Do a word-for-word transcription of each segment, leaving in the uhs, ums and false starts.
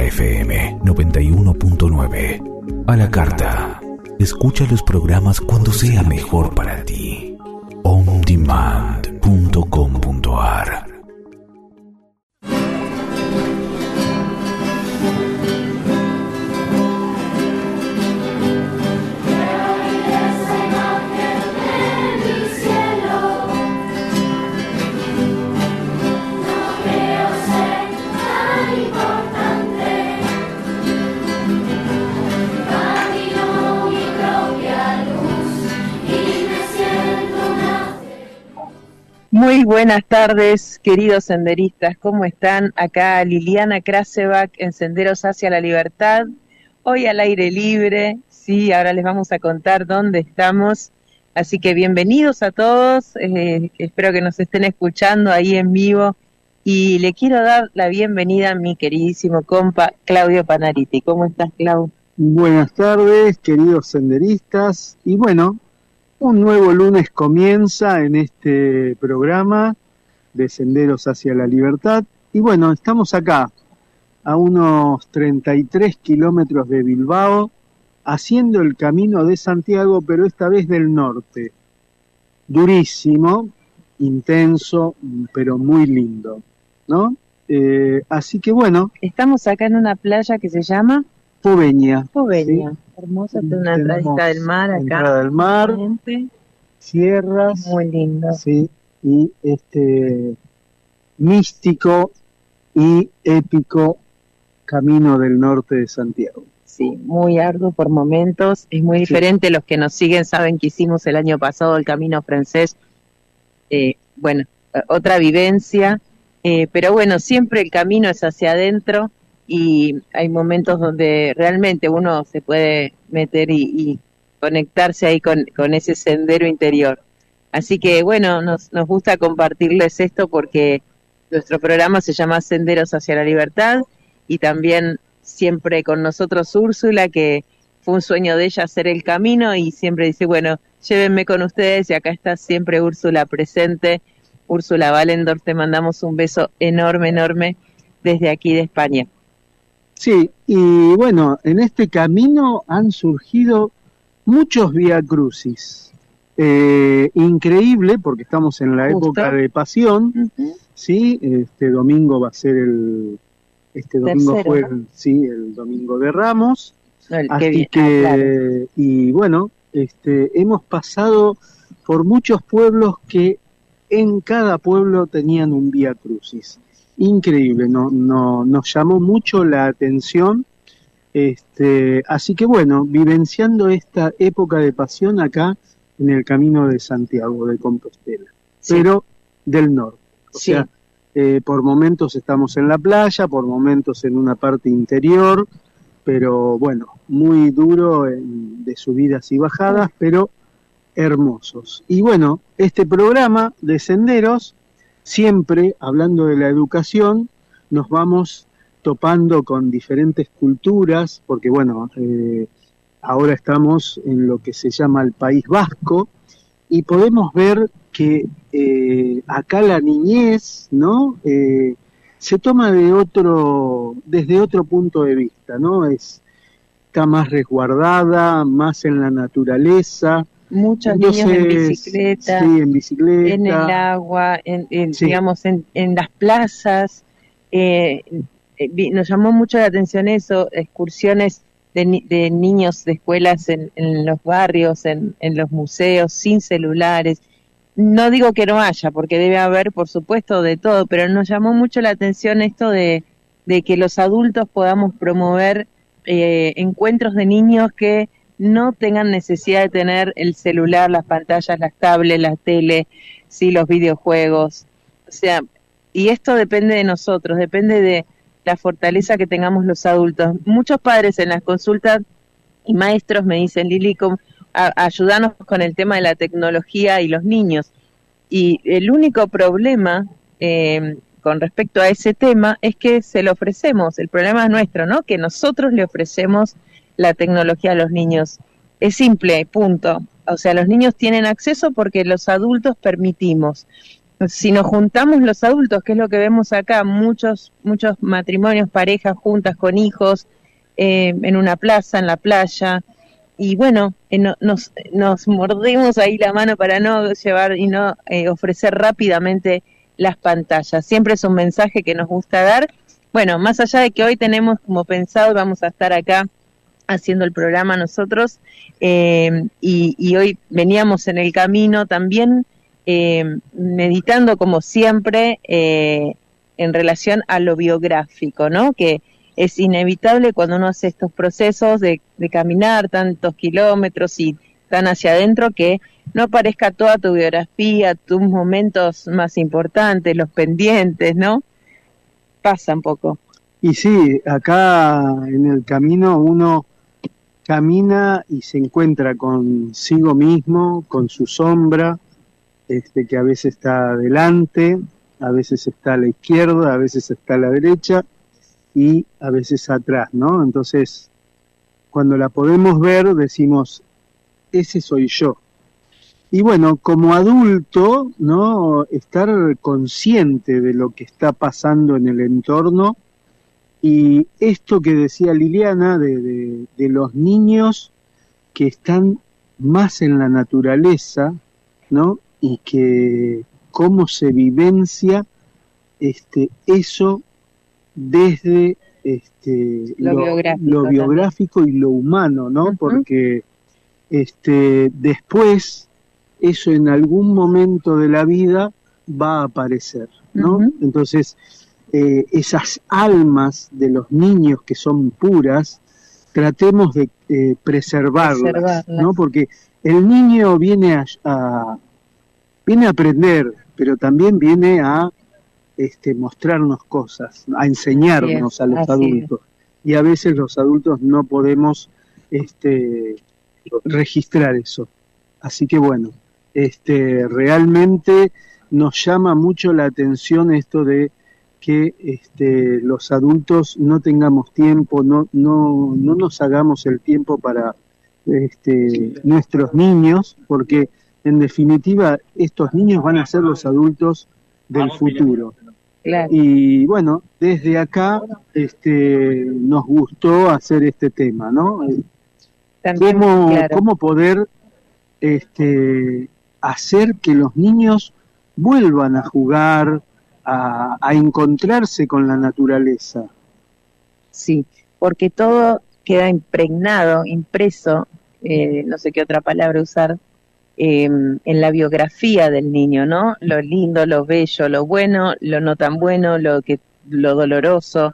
F M noventa y uno punto nueve. A la carta. Escucha los programas cuando sea mejor para ti. on demand punto com punto a r. Muy buenas tardes, queridos senderistas, ¿cómo están? Acá Liliana Krasevak en Senderos hacia la Libertad, hoy al aire libre, sí, ahora les vamos a contar dónde estamos, así que bienvenidos a todos, eh, espero que nos estén escuchando ahí en vivo, y le quiero dar la bienvenida a mi queridísimo compa Claudio Panariti. ¿Cómo estás, Clau? Buenas tardes, queridos senderistas, y bueno, un nuevo lunes comienza en este programa de Senderos hacia la Libertad. Y bueno, estamos acá, a unos treinta y tres kilómetros de Bilbao, haciendo el camino de Santiago, pero esta vez del norte. Durísimo, intenso, pero muy lindo, ¿no? Eh, así que bueno. Estamos acá en una playa que se llama... Poveña. Poveña, ¿sí? Hermosa, tiene una entradita del mar acá. Entrada del mar, sierras. Muy lindo. Sí, y este místico y épico camino del norte de Santiago. Sí, muy arduo por momentos, es muy diferente, sí. Los que nos siguen saben que hicimos el año pasado el camino francés, eh, bueno, otra vivencia, eh, pero bueno, siempre el camino es hacia adentro, y hay momentos donde realmente uno se puede meter y, y conectarse ahí con, con ese sendero interior. Así que bueno, nos, nos gusta compartirles esto porque nuestro programa se llama Senderos hacia la Libertad, y también siempre con nosotros Úrsula, que fue un sueño de ella hacer el camino, y siempre dice, bueno, llévenme con ustedes, y acá está siempre Úrsula presente. Úrsula Valendorf, te mandamos un beso enorme, enorme desde aquí de España. Sí, y bueno, en este camino han surgido muchos vía crucis. Eh, increíble, porque estamos en la Justo. época de Pasión, uh-huh. Sí, este domingo va a ser el, este domingo Tercero, fue el, ¿no? sí, el domingo de Ramos, el, así bien. que, ah, claro. y bueno, este, hemos pasado por muchos pueblos que en cada pueblo tenían un vía crucis. Increíble, no, no, nos llamó mucho la atención, este, así que bueno, vivenciando esta época de pasión acá en el camino de Santiago de Compostela, sí. pero del norte, o sí. sea, eh, por momentos estamos en la playa, por momentos en una parte interior, pero bueno, muy duro en, de subidas y bajadas, pero hermosos. Y bueno, este programa de senderos, siempre, hablando de la educación, nos vamos topando con diferentes culturas, porque bueno, eh, ahora estamos en lo que se llama el País Vasco, y podemos ver que eh, acá la niñez, ¿no? Eh, se toma de otro, desde otro punto de vista, ¿no? Es, está más resguardada, más en la naturaleza. Muchos Entonces, niños en bicicleta, sí, en bicicleta, en el agua, en, en sí. digamos en, en las plazas. Eh, eh, nos llamó mucho la atención eso, excursiones de, de niños de escuelas en, en los barrios, en, en los museos, sin celulares. No digo que no haya, porque debe haber, por supuesto, de todo, pero nos llamó mucho la atención esto de, de que los adultos podamos promover eh, encuentros de niños que no tengan necesidad de tener el celular, las pantallas, las tablets, la tele, sí, los videojuegos. O sea, y esto depende de nosotros, depende de la fortaleza que tengamos los adultos. Muchos padres en las consultas y maestros me dicen, Lili, a, ayúdanos con el tema de la tecnología y los niños. Y el único problema eh, con respecto a ese tema es que se lo ofrecemos. El problema es nuestro, ¿no? Que nosotros le ofrecemos la tecnología a los niños. Es simple, punto. O sea, los niños tienen acceso porque los adultos permitimos. si nos juntamos los adultos, que es lo que vemos acá, muchos muchos matrimonios, parejas juntas con hijos, eh, en una plaza, en la playa, y bueno, eh, no, nos, nos mordemos ahí la mano para no llevar y no eh, ofrecer rápidamente las pantallas. Siempre es un mensaje que nos gusta dar. Bueno, más allá de que hoy tenemos como pensado, vamos a estar acá haciendo el programa nosotros, eh, y, y hoy veníamos en el camino también eh, meditando como siempre eh, en relación a lo biográfico, ¿no? Que es inevitable cuando uno hace estos procesos de, de caminar tantos kilómetros y tan hacia adentro, que no aparezca toda tu biografía, tus momentos más importantes, los pendientes, ¿no? Pasa un poco. Y sí, acá en el camino uno camina y se encuentra consigo mismo, con su sombra, este, que a veces está adelante, a veces está a la izquierda, a veces está a la derecha y a veces atrás, ¿no? Entonces, cuando la podemos ver, decimos, ese soy yo. Y bueno, como adulto, ¿no? Estar consciente de lo que está pasando en el entorno. Y esto que decía Liliana, de, de, de los niños que están más en la naturaleza, ¿no? Y que cómo se vivencia este, eso desde este, lo, lo biográfico, lo biográfico y lo humano, ¿no? Uh-huh. Porque este, después eso en algún momento de la vida va a aparecer, ¿no? Uh-huh. Entonces, Eh, esas almas de los niños que son puras, tratemos de eh, preservarlas, preservarlas, ¿no? Porque el niño viene a, a viene a aprender, pero también viene a este, mostrarnos cosas, a enseñarnos a los adultos. Es. Y a veces los adultos no podemos este, registrar eso. Así que bueno, este, realmente nos llama mucho la atención esto de que este, los adultos no tengamos tiempo, no, no, no nos hagamos el tiempo para este, nuestros niños, porque en definitiva estos niños van a ser los adultos del futuro. Claro. Y bueno, desde acá este, nos gustó hacer este tema, ¿no? También, ¿Cómo, claro. cómo poder este, hacer que los niños vuelvan a jugar, A, a encontrarse con la naturaleza? Sí, porque todo queda impregnado, impreso, eh, no sé qué otra palabra usar, eh, en la biografía del niño, ¿no? Lo lindo, lo bello, lo bueno, lo no tan bueno, lo que, lo doloroso.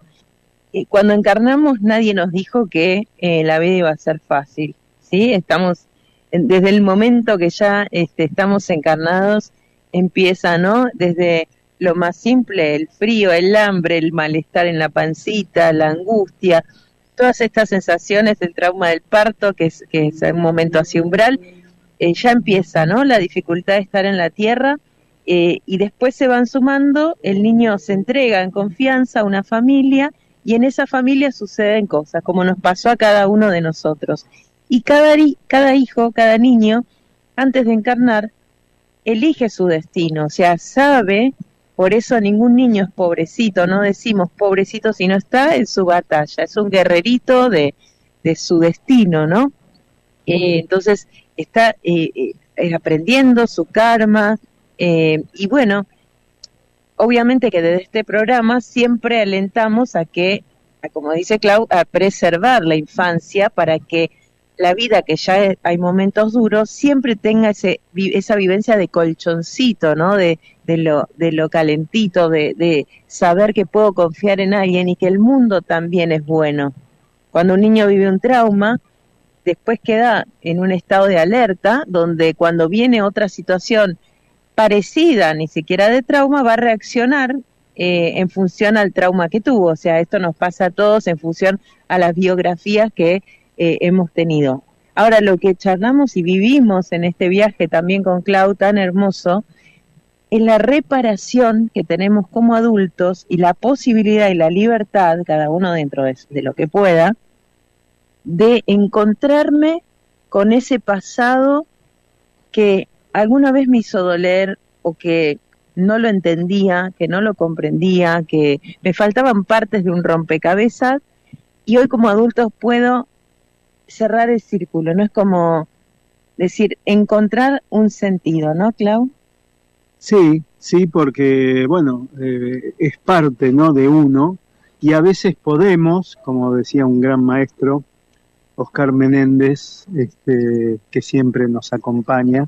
Y cuando encarnamos nadie nos dijo que eh, la vida iba a ser fácil, ¿sí? Estamos, desde el momento que ya este, estamos encarnados, empieza, ¿no? Desde lo más simple, el frío, el hambre, el malestar en la pancita, la angustia, todas estas sensaciones del trauma del parto, que es, que es un momento así umbral, eh, ya empieza, ¿no? La dificultad de estar en la tierra, eh, y después se van sumando, el niño se entrega en confianza a una familia, y en esa familia suceden cosas, como nos pasó a cada uno de nosotros. Y cada, cada hijo, cada niño, antes de encarnar, elige su destino, o sea, sabe. Por eso ningún niño es pobrecito, no decimos pobrecito si no está en su batalla, es un guerrerito de, de su destino, ¿no? Eh, entonces está eh, eh, aprendiendo su karma, eh, y bueno, obviamente que desde este programa siempre alentamos a que, a, como dice Clau, a preservar la infancia para que la vida, que ya es, hay momentos duros, siempre tenga ese esa vivencia de colchoncito, ¿no? De, de lo de lo calentito, de, de saber que puedo confiar en alguien y que el mundo también es bueno. Cuando un niño vive un trauma, después queda en un estado de alerta, donde cuando viene otra situación parecida, ni siquiera de trauma, va a reaccionar eh, en función al trauma que tuvo. O sea, esto nos pasa a todos en función a las biografías que Eh, hemos tenido. Ahora, lo que charlamos y vivimos en este viaje también con Clau, tan hermoso, es la reparación que tenemos como adultos y la posibilidad y la libertad, cada uno dentro de, de lo que pueda, de encontrarme con ese pasado que alguna vez me hizo doler o que no lo entendía, que no lo comprendía, que me faltaban partes de un rompecabezas, y hoy como adultos puedo cerrar el círculo, ¿no? Es como decir, encontrar un sentido, ¿no, Clau? Sí, sí, porque, bueno, eh, es parte, ¿no?, de uno, y a veces podemos, como decía un gran maestro, Oscar Menéndez, este, que siempre nos acompaña,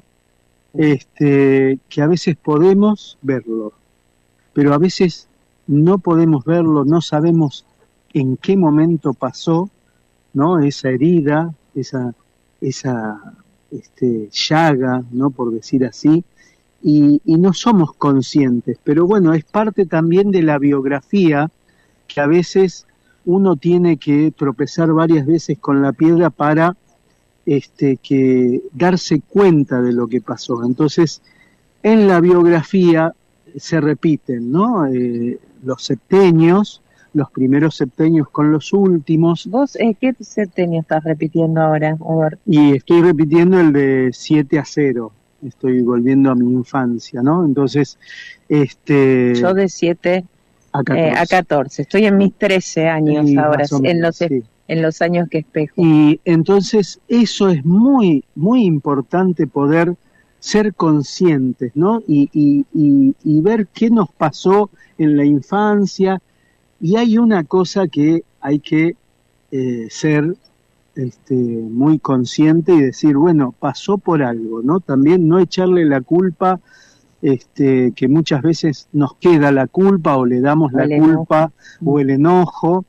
este, que a veces podemos verlo, pero a veces no podemos verlo, no sabemos en qué momento pasó, ¿no?, esa herida, esa, esa este, llaga, ¿no?, por decir así, y, y no somos conscientes, pero bueno, es parte también de la biografía, que a veces uno tiene que tropezar varias veces con la piedra para este, que darse cuenta de lo que pasó. Entonces, en la biografía se repiten, ¿no?, eh, los septenios, los primeros septenios con los últimos. ¿Vos eh, qué septenio estás repitiendo ahora? A ver. Y estoy repitiendo el de siete a cero, estoy volviendo a mi infancia, ¿no? Entonces, este... Yo de siete a catorce. Eh, a catorce, estoy en mis trece años y ahora, menos, en los, sí. en los años que espejo. Y entonces eso es muy, muy importante, poder ser conscientes, ¿no? Y, y, y, y ver qué nos pasó en la infancia. Y hay una cosa que hay que eh, ser este, muy consciente y decir, bueno, pasó por algo, ¿no? También no echarle la culpa, este, que muchas veces nos queda la culpa o le damos la culpa o el enojo,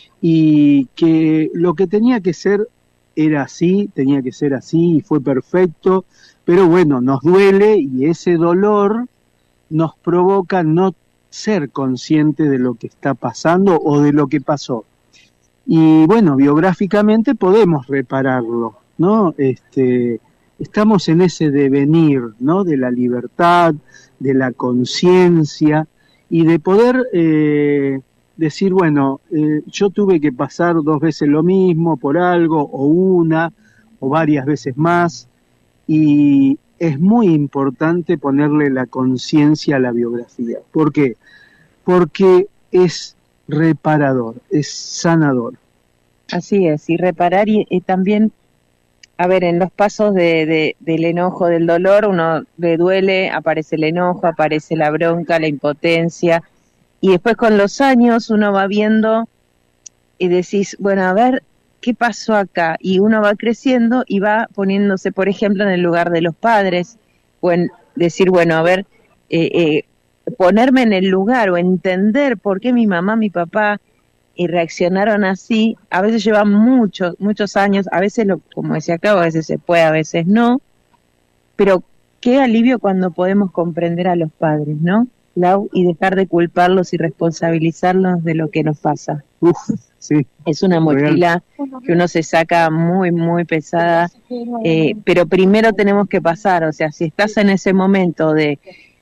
y que lo que tenía que ser era así, tenía que ser así y fue perfecto, pero bueno, nos duele y ese dolor nos provoca no ser consciente de lo que está pasando o de lo que pasó. Y bueno, biográficamente podemos repararlo, ¿no? Este, estamos en ese devenir, ¿no?, de la libertad, de la conciencia y de poder eh, decir, bueno, eh, yo tuve que pasar dos veces lo mismo por algo, o una, o varias veces más, y es muy importante ponerle la conciencia a la biografía. ¿Por qué? Porque es reparador, es sanador. Así es, y reparar y, y también, a ver, en los pasos de, de, del enojo, del dolor, uno le duele, aparece el enojo, aparece la bronca, la impotencia, y después con los años uno va viendo y decís, bueno, a ver, ¿qué pasó acá? Y uno va creciendo y va poniéndose, por ejemplo, en el lugar de los padres, o en decir, bueno, a ver, eh, eh, ponerme en el lugar o entender por qué mi mamá, mi papá y reaccionaron así. A veces llevan muchos, muchos años, a veces, lo, como decía acá, a veces se puede, a veces no, pero qué alivio cuando podemos comprender a los padres, ¿no, Lau? Y dejar de culparlos y responsabilizarlos de lo que nos pasa. Uf, sí. Es una mochila que uno se saca muy, muy pesada, eh, pero primero tenemos que pasar, o sea, si estás en ese momento de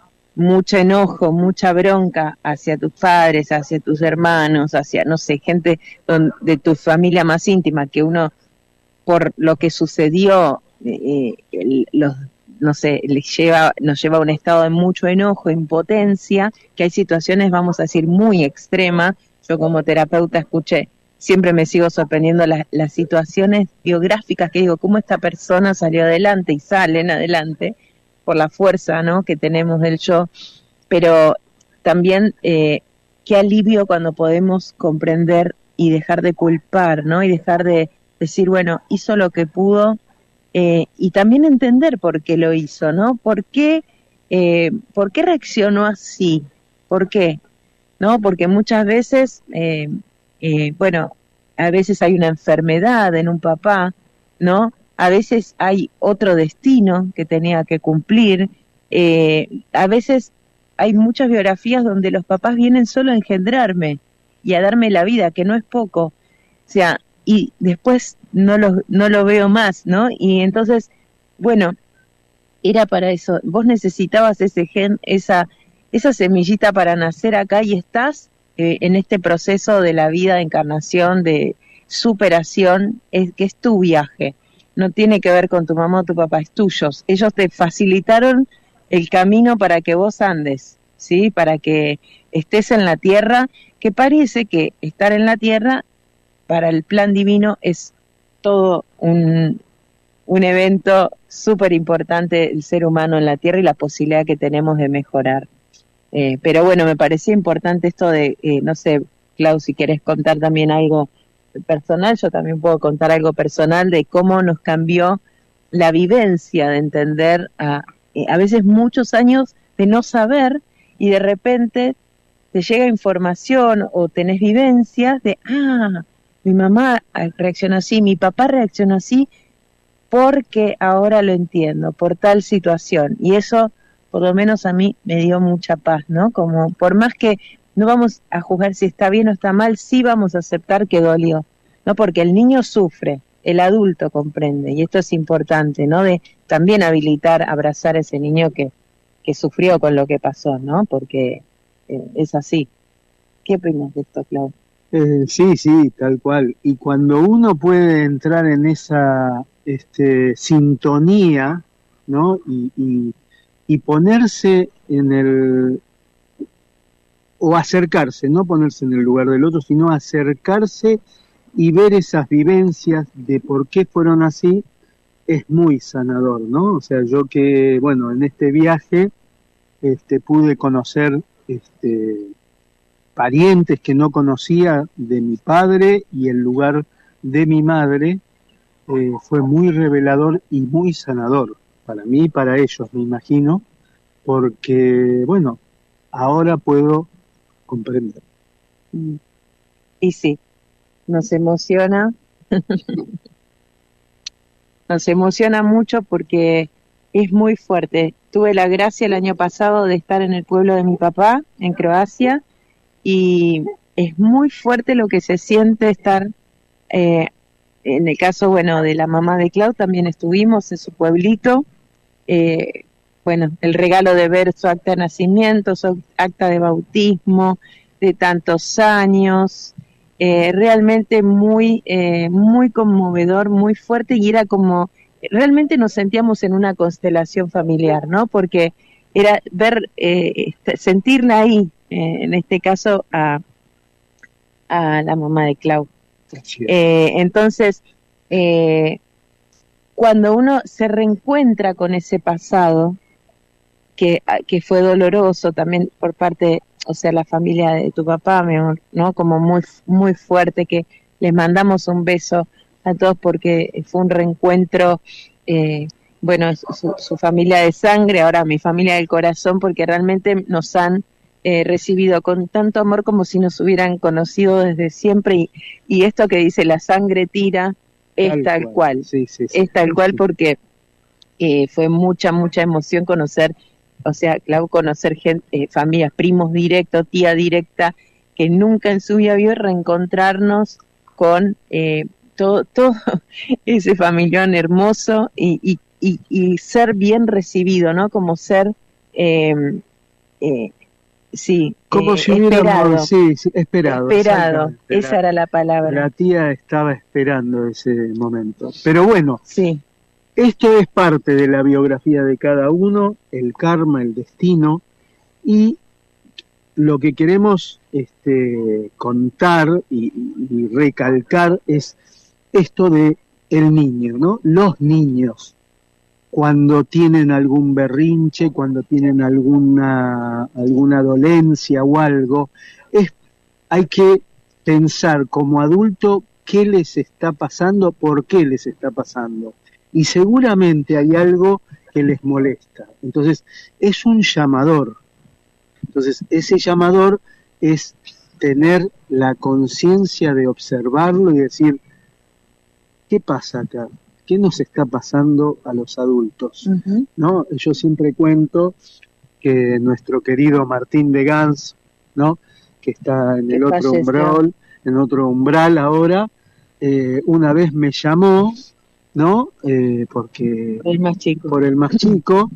mucho enojo, mucha bronca hacia tus padres, hacia tus hermanos, hacia, no sé, gente de tu familia más íntima, que uno, por lo que sucedió, eh, los, no sé, les lleva, nos lleva a un estado de mucho enojo, impotencia, que hay situaciones, vamos a decir, muy extremas. Yo como terapeuta escuché, siempre me sigo sorprendiendo las, las situaciones biográficas que digo, cómo esta persona salió adelante y salen adelante, por la fuerza, ¿no?, que tenemos del yo, pero también eh, qué alivio cuando podemos comprender y dejar de culpar, ¿no?, y dejar de decir, bueno, hizo lo que pudo, eh, y también entender por qué lo hizo, ¿no? ¿Por qué, eh, por qué reaccionó así? ¿Por qué? ¿No? Porque muchas veces, eh, eh, bueno, a veces hay una enfermedad en un papá, ¿no? A veces hay otro destino que tenía que cumplir, eh, a veces hay muchas biografías donde los papás vienen solo a engendrarme y a darme la vida, que no es poco, o sea, y después no lo, no lo veo más, ¿no? Y entonces, bueno, era para eso, vos necesitabas ese gen, esa, esa semillita para nacer acá y estás eh, en este proceso de la vida, de encarnación, de superación, es, que es tu viaje. No tiene que ver con tu mamá o tu papá, es tuyo. Ellos te facilitaron el camino para que vos andes, ¿sí? Para que estés en la tierra, que parece que estar en la tierra para el plan divino es todo un, un evento súper importante, el ser humano en la tierra y la posibilidad que tenemos de mejorar. Eh, pero bueno, me parecía importante esto de, eh, no sé, Clau, si querés contar también algo personal, yo también puedo contar algo personal de cómo nos cambió la vivencia de entender a, eh, a veces muchos años de no saber y de repente te llega información o tenés vivencias de, ah, mi mamá reaccionó así, mi papá reaccionó así, porque ahora lo entiendo, por tal situación. Y eso, por lo menos a mí, me dio mucha paz, ¿no? Como, por más que no vamos a juzgar si está bien o está mal, sí vamos a aceptar que dolió, ¿no? Porque el niño sufre, el adulto comprende, y esto es importante, ¿no? De también habilitar, abrazar a ese niño que, que sufrió con lo que pasó, ¿no? Porque eh, es así. ¿Qué opinas de esto, Clau? Eh, sí, sí, tal cual. Y cuando uno puede entrar en esa este, sintonía, ¿no? Y, y, y ponerse en el, o acercarse, no ponerse en el lugar del otro, sino acercarse y ver esas vivencias de por qué fueron así, es muy sanador, ¿no? O sea, yo que, bueno, en este viaje este, pude conocer este, parientes que no conocía de mi padre y el lugar de mi madre, eh, fue muy revelador y muy sanador para mí y para ellos, me imagino, porque, bueno, ahora puedo comprender. Y sí, nos emociona, nos emociona mucho porque es muy fuerte. Tuve la gracia el año pasado de estar en el pueblo de mi papá, en Croacia, y es muy fuerte lo que se siente estar, eh, en el caso, bueno, de la mamá de Clau, también estuvimos en su pueblito, eh, bueno, el regalo de ver su acta de nacimiento, su acta de bautismo, de tantos años, eh, realmente muy, eh, muy conmovedor, muy fuerte, y era como, realmente nos sentíamos en una constelación familiar, ¿no? Porque era ver, eh, sentirla ahí, eh, en este caso a, a la mamá de Clau. Eh, entonces, eh, cuando uno se reencuentra con ese pasado, que, que fue doloroso también por parte, o sea, la familia de tu papá, mi amor, ¿no? Como muy, muy fuerte, que les mandamos un beso a todos porque fue un reencuentro, eh, bueno, su, su familia de sangre, ahora mi familia del corazón, porque realmente nos han eh, recibido con tanto amor como si nos hubieran conocido desde siempre, y, y esto que dice la sangre tira es tal, tal cual, cual. Sí, sí, sí, es tal sí, cual sí. Porque eh, fue mucha, mucha emoción conocer, o sea, Clau, conocer gente, eh, familias, primos directos, tía directa, que nunca en su vida vio, reencontrarnos con eh, todo, todo ese familión hermoso y, y, y, y ser bien recibido, ¿no? Como ser, eh, eh, sí, como eh, si esperado, hubiéramos, sí, sí, esperado. Esperado, esa la, era la palabra. La tía estaba esperando ese momento. Pero bueno, sí. Esto es parte de la biografía de cada uno, el karma, el destino, y lo que queremos este, contar y, y recalcar es esto de el niño, ¿no? Los niños, cuando tienen algún berrinche, cuando tienen alguna, alguna dolencia o algo, es, hay que pensar como adulto qué les está pasando, por qué les está pasando. Y seguramente hay algo que les molesta. Entonces, es un llamador. Entonces, ese llamador es tener la conciencia de observarlo y decir, ¿qué pasa acá? ¿Qué nos está pasando a los adultos? Uh-huh. ¿No? Yo siempre cuento que nuestro querido Martín de Gans, ¿no? Que está en el otro umbral, en otro umbral ahora, eh, una vez me llamó, ¿no? Eh, porque el más chico. por el más chico,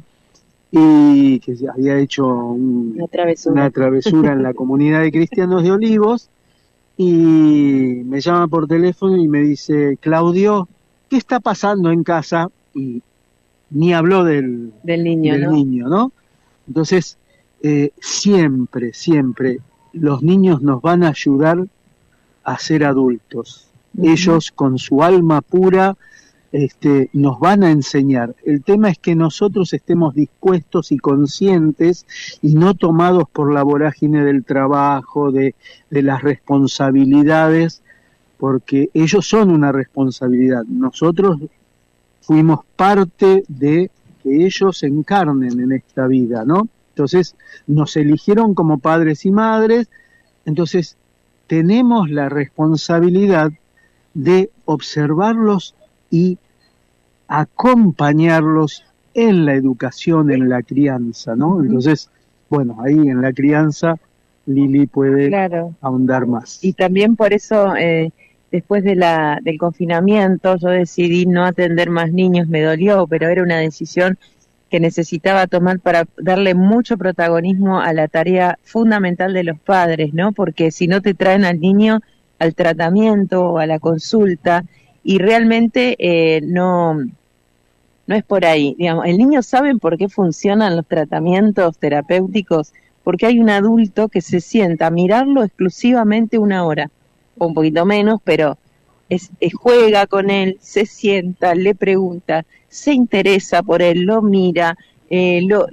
y que había hecho un, una, travesura. una travesura en la comunidad de cristianos de Olivos, y me llama por teléfono y me dice, Claudio, ¿qué está pasando en casa? Y ni habló del, del niño, del ¿no? niño, ¿no? Entonces, eh, siempre, siempre los niños nos van a ayudar a ser adultos. Uh-huh. Ellos con su alma pura este, nos van a enseñar. El tema es que nosotros estemos dispuestos y conscientes y no tomados por la vorágine del trabajo, de, de las responsabilidades, porque ellos son una responsabilidad. Nosotros fuimos parte de que ellos encarnen en esta vida, ¿no? Entonces, nos eligieron como padres y madres, entonces tenemos la responsabilidad de observarlos y acompañarlos en la educación, en la crianza, ¿no? Entonces, bueno, ahí en la crianza Lili puede claro. ahondar más. Y también por eso, eh, después de la del confinamiento, yo decidí no atender más niños, me dolió, pero era una decisión que necesitaba tomar para darle mucho protagonismo a la tarea fundamental de los padres, ¿no? Porque si no te traen al niño al tratamiento o a la consulta, y realmente eh, no, no es por ahí, digamos, el niño sabe por qué funcionan los tratamientos terapéuticos, porque hay un adulto que se sienta a mirarlo exclusivamente una hora, o un poquito menos, pero es, es, juega con él, se sienta, le pregunta, se interesa por él, lo mira, eh, lo,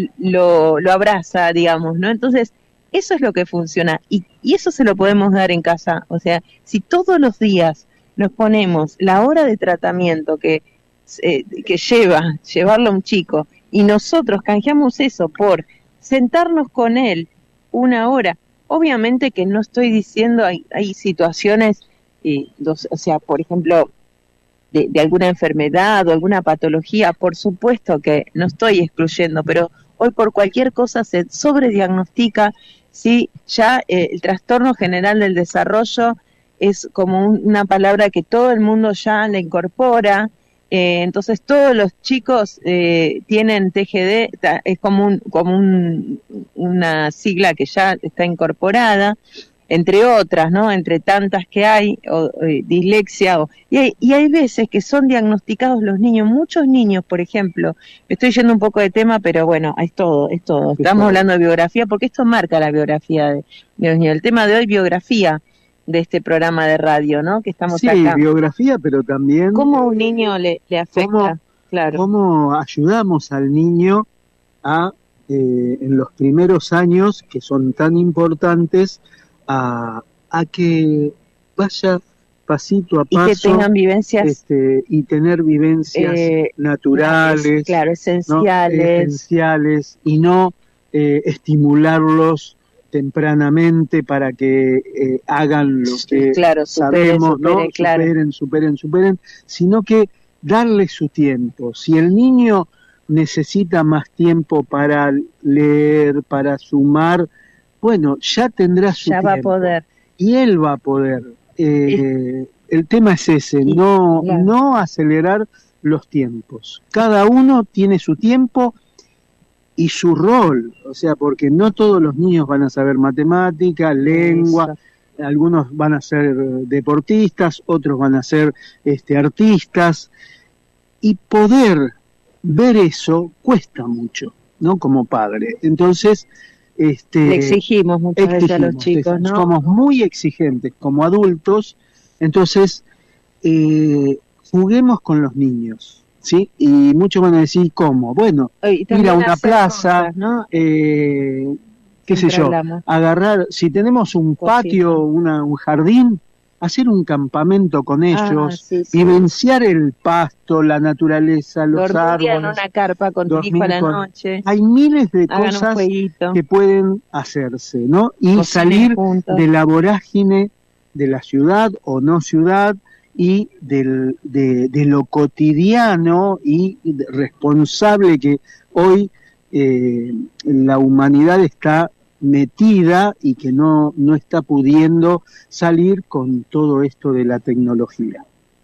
lo, lo abraza, digamos, ¿no? Entonces, eso es lo que funciona, y, y eso se lo podemos dar en casa. O sea, si todos los días nos ponemos la hora de tratamiento que, eh, que lleva, llevarlo a un chico, y nosotros canjeamos eso por sentarnos con él una hora, obviamente que no estoy diciendo, hay, hay situaciones, eh, dos, o sea, por ejemplo, de, de alguna enfermedad o alguna patología, por supuesto que no estoy excluyendo, pero hoy por cualquier cosa se sobrediagnostica, ¿sí? Ya eh, el trastorno general del desarrollo es como un, una palabra que todo el mundo ya le incorpora, eh, entonces todos los chicos eh, tienen T G D, es como, un, como un, una sigla que ya está incorporada, entre otras, ¿no? Entre tantas que hay, o, o dislexia, o, y, hay, y hay veces que son diagnosticados los niños, muchos niños, por ejemplo, estoy yendo un poco de tema, pero bueno, es todo, es todo, estamos hablando de biografía, porque esto marca la biografía de, de los niños. El tema de hoy, biografía de este programa de radio, ¿no? Que estamos sí, acá. Sí, biografía, pero también... ¿Cómo a un niño le, le afecta? ¿Cómo, claro. ¿Cómo ayudamos al niño a, eh, en los primeros años, que son tan importantes, A, a que vaya pasito a paso y que tengan vivencias este, y tener vivencias eh, naturales, claro, esenciales, ¿no? esenciales y no eh, estimularlos tempranamente para que eh, hagan lo que claro, sabemos, superen, ¿no? claro. superen, superen, superen, sino que darle su tiempo. Si el niño necesita más tiempo para leer, para sumar, bueno, ya tendrá su ya tiempo. va a poder. Y él va a poder. Eh, el tema es ese, no, claro. no acelerar los tiempos. Cada uno tiene su tiempo y su rol. O sea, porque no todos los niños van a saber matemática, lengua, Eso. algunos van a ser deportistas, otros van a ser este, artistas. Y poder ver eso cuesta mucho, ¿no? Como padre. Entonces... Este, Le exigimos muchas exigimos, veces a los chicos, ¿no? Somos muy exigentes como adultos, entonces eh, juguemos con los niños, ¿sí? Y muchos van a decir, ¿cómo? Bueno, ir a una plaza, cosas, ¿no? eh, qué Siempre sé yo, hablamos. agarrar, si tenemos un Cosita. patio, una, un jardín, hacer un campamento con ellos, ah, sí, sí. vivenciar el pasto, la naturaleza, los Dormir árboles. en una carpa con tu hijo a la con... noche. Hay miles de Hagan cosas que pueden hacerse, ¿no? Y Cocinen salir juntos. de la vorágine de la ciudad o no ciudad y del, de, de lo cotidiano y responsable que hoy eh, la humanidad está metida y que no, no está pudiendo salir con todo esto de la tecnología.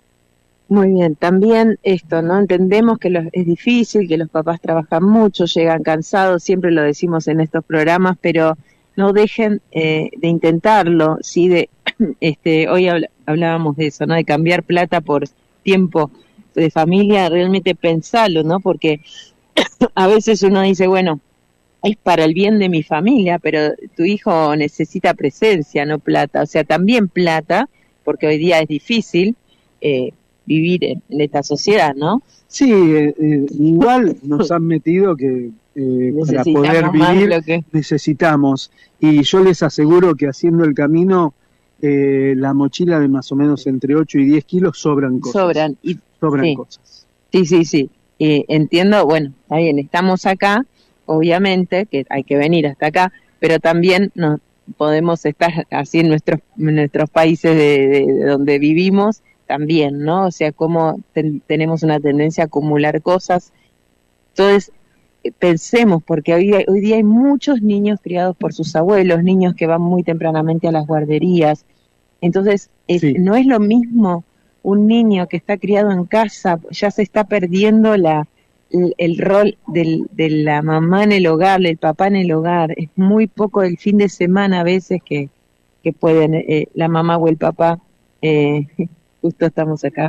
Muy bien, también esto, ¿no? Entendemos que los, es difícil, que los papás trabajan mucho, llegan cansados, siempre lo decimos en estos programas, pero no dejen eh, de intentarlo, ¿sí? De, este, hoy habl- hablábamos de eso, ¿no? De cambiar plata por tiempo de familia, realmente pensarlo, ¿no? Porque a veces uno dice, bueno, es para el bien de mi familia, pero tu hijo necesita presencia, no plata, o sea, también plata, porque hoy día es difícil eh, vivir en, en esta sociedad, ¿no? Sí, eh, eh, igual nos han metido que eh, para poder vivir que... necesitamos, y yo les aseguro que haciendo el camino, eh, la mochila de más o menos entre ocho y diez kilos sobran cosas. Sobran, y, sobran sí. cosas. Sí, sí, sí, eh, entiendo, bueno, está bien, estamos acá, obviamente que hay que venir hasta acá, pero también no podemos estar así en nuestros en nuestros países de, de, de donde vivimos también, ¿no? O sea, como ten, tenemos una tendencia a acumular cosas. Entonces, eh, pensemos, porque hoy, hoy día hay muchos niños criados por sus abuelos, niños que van muy tempranamente a las guarderías. Entonces, es, sí. no es lo mismo un niño que está criado en casa, ya se está perdiendo la El, el rol del, de la mamá en el hogar, del papá en el hogar. Es muy poco el fin de semana a veces que, que pueden eh, la mamá o el papá, eh, justo estamos acá,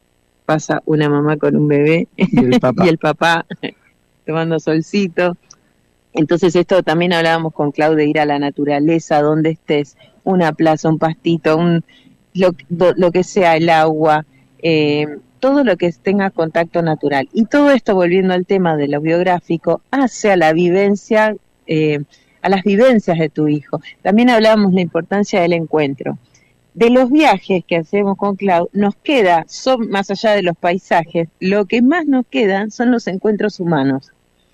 pasa una mamá con un bebé y el papá, y el papá tomando solcito. Entonces esto también hablábamos con Clau de ir a la naturaleza, donde estés, una plaza, un pastito, un lo, lo que sea, el agua, eh, todo lo que tenga contacto natural. Y todo esto, volviendo al tema de lo biográfico, hace a la vivencia, eh, a las vivencias de tu hijo. También hablábamos la importancia del encuentro. De los viajes que hacemos con Clau, nos queda, son, más allá de los paisajes, lo que más nos queda son los encuentros humanos.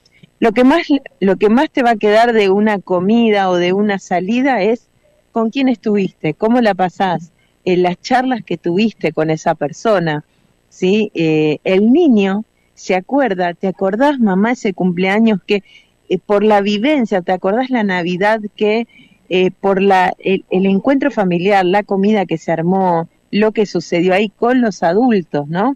Lo que más, lo que más te va a quedar de una comida o de una salida es con quién estuviste, cómo la pasás, en las charlas que tuviste con esa persona. ¿Sí? Eh, el niño se acuerda, ¿te acordás, mamá, ese cumpleaños que eh, por la vivencia, te acordás la Navidad que eh, por la el, el encuentro familiar, la comida que se armó, lo que sucedió ahí con los adultos, ¿no?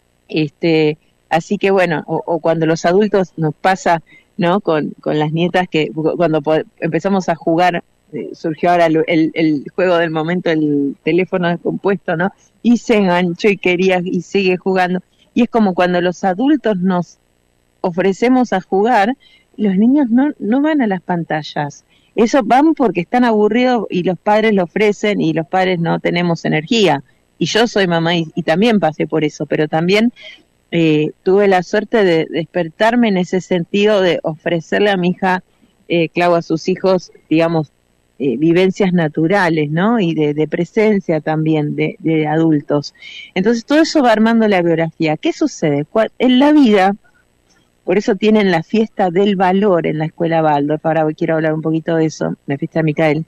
Este, así que bueno, o, o cuando los adultos nos pasa, ¿no? Con, con las nietas que cuando po- empezamos a jugar, eh, surgió ahora el, el, el juego del momento, el teléfono descompuesto, ¿no? Y se enganchó y quería y sigue jugando. Y es como cuando los adultos nos ofrecemos a jugar, los niños no, no van a las pantallas. Eso van porque están aburridos y los padres lo ofrecen y los padres no tenemos energía. Y yo soy mamá y, y también pasé por eso, pero también eh, tuve la suerte de despertarme en ese sentido de ofrecerle a mi hija, eh, Clau, a sus hijos, digamos, Eh, vivencias naturales, ¿no? Y de, de presencia también de, de adultos. Entonces todo eso va armando la biografía. ¿Qué sucede? En la vida, por eso tienen la fiesta del valor en la escuela Waldorf, ahora quiero hablar un poquito de eso, la fiesta de Micael.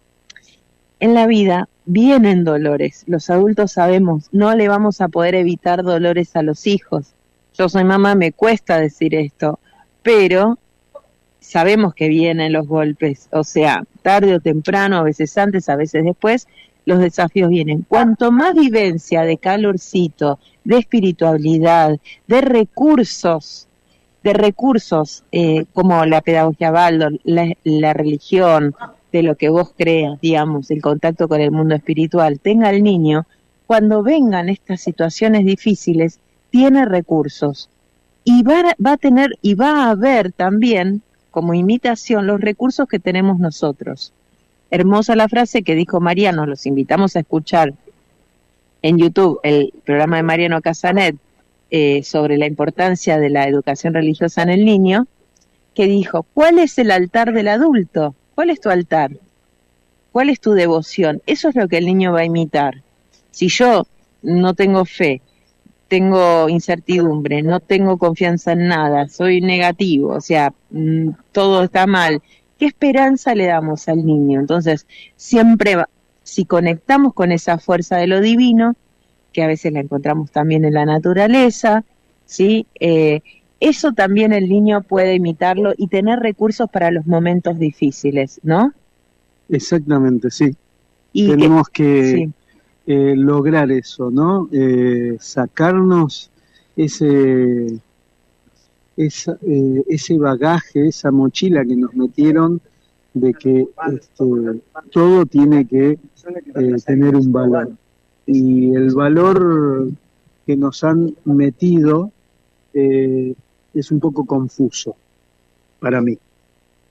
En la vida vienen dolores, los adultos sabemos, no le vamos a poder evitar dolores a los hijos. Yo soy mamá, me cuesta decir esto, pero sabemos que vienen los golpes, o sea, tarde o temprano, a veces antes, a veces después, los desafíos vienen. Cuanto más vivencia de calorcito, de espiritualidad, de recursos, de recursos eh, como la pedagogía Waldorf, la, la religión, de lo que vos creas, digamos, el contacto con el mundo espiritual, tenga el niño, cuando vengan estas situaciones difíciles, tiene recursos. Y va, va a tener, y va a haber también, como imitación, los recursos que tenemos nosotros. Hermosa la frase que dijo Mariano, los invitamos a escuchar en YouTube el programa de Mariano Casanet eh, sobre la importancia de la educación religiosa en el niño, que dijo, ¿cuál es el altar del adulto? ¿Cuál es tu altar? ¿Cuál es tu devoción? Eso es lo que el niño va a imitar. Si yo no tengo fe, tengo incertidumbre, no tengo confianza en nada, soy negativo, o sea, mmm, todo está mal, ¿qué esperanza le damos al niño? Entonces, siempre, va, si conectamos con esa fuerza de lo divino, que a veces la encontramos también en la naturaleza, ¿sí? Eh, eso también el niño puede imitarlo y tener recursos para los momentos difíciles, ¿no? Exactamente, sí. Y Tenemos que... que... Sí. Eh, lograr eso, ¿no? Eh, sacarnos ese esa, eh, ese bagaje, esa mochila que nos metieron de que este, todo tiene que eh, tener un valor. Y el valor que nos han metido eh, es un poco confuso para mí.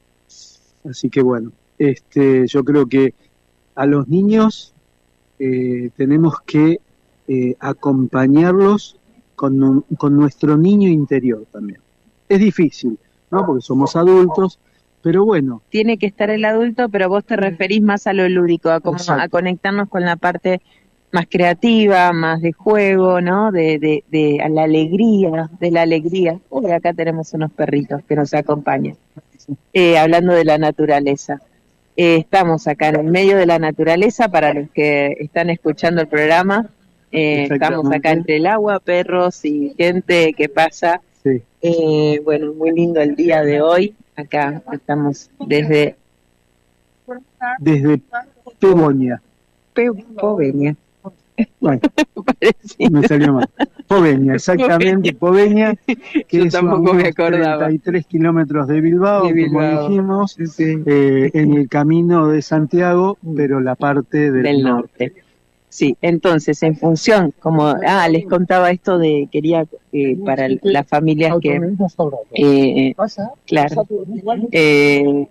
Así que bueno, este, yo creo que a los niños eh, tenemos que eh, acompañarlos con, un, con nuestro niño interior también. Es difícil, ¿no? Porque somos adultos, pero bueno. Tiene que estar el adulto, pero vos te referís más a lo lúdico, a, como, a conectarnos con la parte más creativa, más de juego, ¿no? De, de, de a la alegría, de la alegría. Uy, acá tenemos unos perritos que nos acompañan. Eh, hablando de la naturaleza. Eh, estamos acá en el medio de la naturaleza, para los que están escuchando el programa. Eh, estamos acá entre el agua, perros y gente que pasa. Sí. Eh, bueno, muy lindo el día de hoy. Acá estamos desde... Desde Peboña. Poveña. Bueno, me salió mal. Poveña, exactamente, Poveña, que Yo es a tampoco me acordaba. treinta y tres kilómetros de Bilbao, de Bilbao, como dijimos, sí. eh, en el camino de Santiago, pero la parte del, del norte. norte. Sí, entonces, en función, como, ah, les contaba esto de, quería, eh, para las familias que, eh, claro, eh,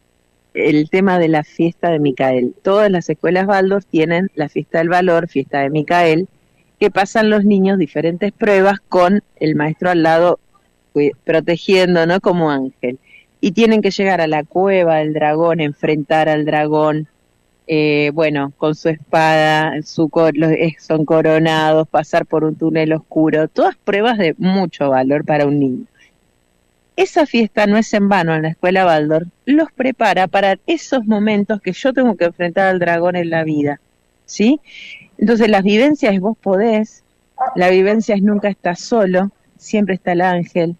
el tema de la fiesta de Micael. Todas las escuelas Waldorf tienen la fiesta del valor, fiesta de Micael, que pasan los niños diferentes pruebas con el maestro al lado, eh, protegiendo, ¿no? Como ángel. Y tienen que llegar a la cueva del dragón, enfrentar al dragón, eh, bueno, con su espada, su los, son coronados, pasar por un túnel oscuro, todas pruebas de mucho valor para un niño. Esa fiesta no es en vano en la escuela Waldorf, los prepara para esos momentos que yo tengo que enfrentar al dragón en la vida, ¿sí? Entonces las vivencias es vos podés, la vivencia es nunca estás solo, siempre está el ángel.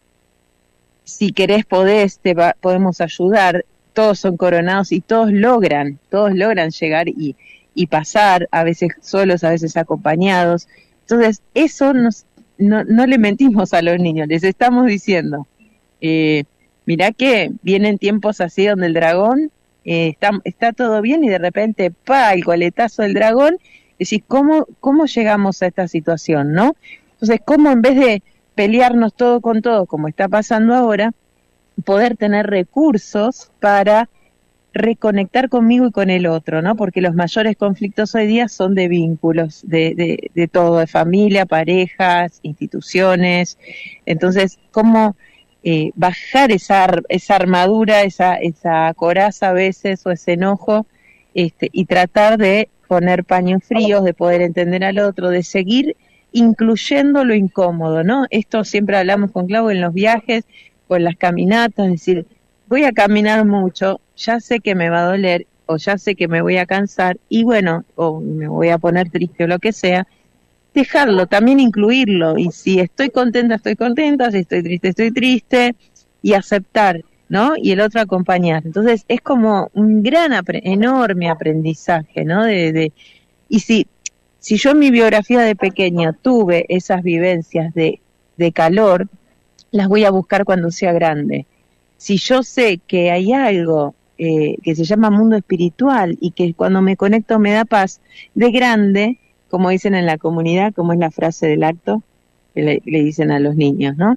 Si querés podés, te va, podemos ayudar, todos son coronados y todos logran, todos logran llegar y, y pasar, a veces solos, a veces acompañados. Entonces eso nos, no, no le mentimos a los niños, les estamos diciendo, eh, mirá que vienen tiempos así donde el dragón eh, está, está todo bien y de repente, pa, el coletazo del dragón, decís, ¿cómo, cómo llegamos a esta situación, no? Entonces, ¿cómo en vez de pelearnos todo con todo, como está pasando ahora, poder tener recursos para reconectar conmigo y con el otro, ¿no? Porque los mayores conflictos hoy día son de vínculos, de, de, de todo, de familia, parejas, instituciones. Entonces, ¿cómo eh, bajar esa, esa armadura, esa, esa coraza a veces o ese enojo, este, y tratar de poner paños fríos, de poder entender al otro, de seguir incluyendo lo incómodo, ¿no? Esto siempre hablamos con Clau en los viajes, con las caminatas, es decir, voy a caminar mucho, ya sé que me va a doler, o ya sé que me voy a cansar, y bueno, o me voy a poner triste o lo que sea, dejarlo, también incluirlo, y si estoy contenta, estoy contenta, si estoy triste, estoy triste, y aceptar, ¿no? Y el otro acompañar. Entonces es como un gran, apre- enorme aprendizaje, ¿no? De, de y si, si yo en mi biografía de pequeña tuve esas vivencias de, de calor, las voy a buscar cuando sea grande. Si yo sé que hay algo eh, que se llama mundo espiritual y que cuando me conecto me da paz, de grande, como dicen en la comunidad, como es la frase del acto, que le, le dicen a los niños, ¿no?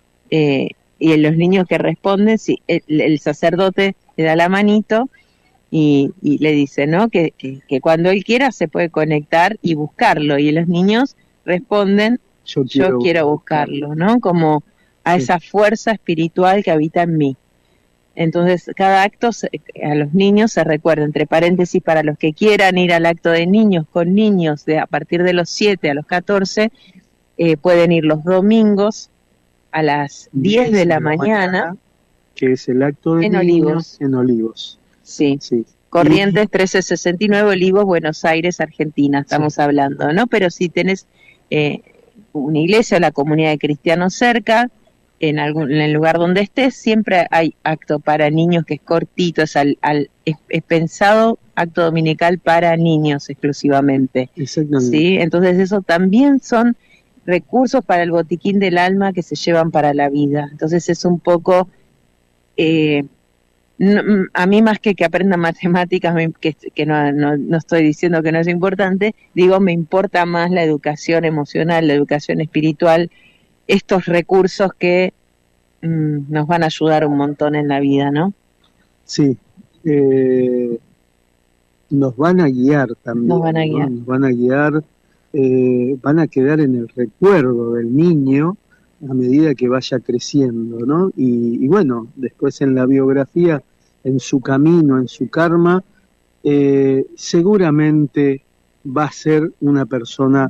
Eh, y los niños que responden, sí, el, el sacerdote le da la manito y, y le dice, ¿no? Que, que, que cuando él quiera se puede conectar y buscarlo, y los niños responden, yo quiero, yo quiero buscarlo, ¿no? Como a esa fuerza espiritual que habita en mí. Entonces, cada acto se, a los niños se recuerda, entre paréntesis, para los que quieran ir al acto de niños con niños de a partir de los siete a los catorce, eh, pueden ir los domingos a las diez de la mañana, que es el acto de en niños Olivos. en Olivos. Sí, sí. Corrientes trece sesenta y nueve, Olivos, Buenos Aires, Argentina, estamos sí. hablando, ¿no? Pero si tenés eh, una iglesia o la comunidad de cristianos cerca, en algún en el lugar donde estés, siempre hay acto para niños que es cortito, es, al, al, es, es pensado acto dominical para niños exclusivamente. Exactamente. ¿Sí? Entonces eso también son recursos para el botiquín del alma que se llevan para la vida. Entonces es un poco, eh, no, a mí más que que aprenda matemáticas, me, que, que no, no, no estoy diciendo que no es importante, digo, me importa más la educación emocional, la educación espiritual, estos recursos que mmm, nos van a ayudar un montón en la vida, ¿no? Sí, eh, nos van a guiar también. Nos van a guiar. ¿no? Nos van a guiar, eh, van a quedar en el recuerdo del niño a medida que vaya creciendo, ¿no? Y, y bueno, después en la biografía, en su camino, en su karma, eh, seguramente va a ser una persona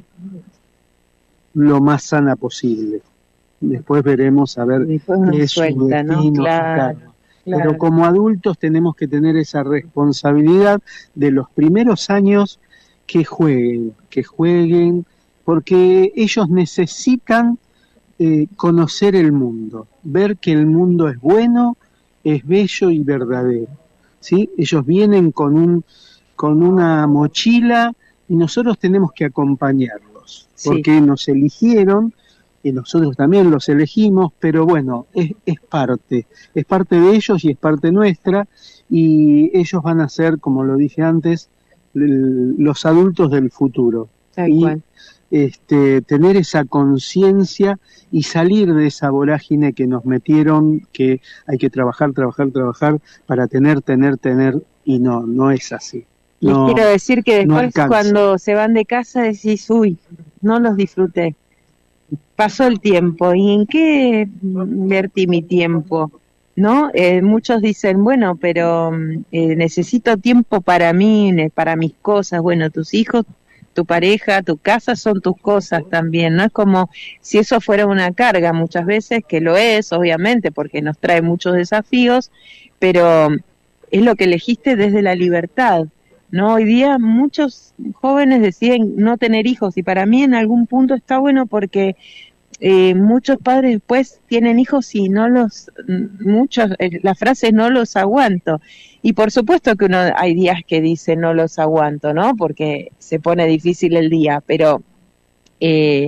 lo más sana posible. Después veremos a ver qué es su destino, ¿no? Claro, claro. Pero como adultos tenemos que tener esa responsabilidad de los primeros años que jueguen, que jueguen, porque ellos necesitan eh, conocer el mundo, ver que el mundo es bueno, es bello y verdadero, ¿sí? Ellos vienen con un con una mochila y nosotros tenemos que acompañarlos, sí, porque nos eligieron y nosotros también los elegimos, pero bueno, es, es parte, es parte de ellos y es parte nuestra, y ellos van a ser, como lo dije antes, el, los adultos del futuro. Tal y cual. Este, tener esa conciencia y salir de esa vorágine que nos metieron, que hay que trabajar, trabajar, trabajar para tener, tener, tener, y no, no es así. No, Les quiero decir que después no cuando se van de casa decís, uy, no los disfruté. Pasó el tiempo, ¿y en qué invertí mi tiempo? ¿No? Eh, muchos dicen, bueno, pero eh, necesito tiempo para mí, para mis cosas. Bueno, tus hijos, tu pareja, tu casa son tus cosas también, ¿no? Es como si eso fuera una carga muchas veces, que lo es, obviamente, porque nos trae muchos desafíos, pero es lo que elegiste desde la libertad, ¿no? Hoy día muchos jóvenes deciden no tener hijos, y para mí en algún punto está bueno porque eh, muchos padres después tienen hijos y no los, muchos, eh, la frase no los aguanto, y por supuesto que uno hay días que dice no los aguanto, ¿no? Porque se pone difícil el día, pero eh,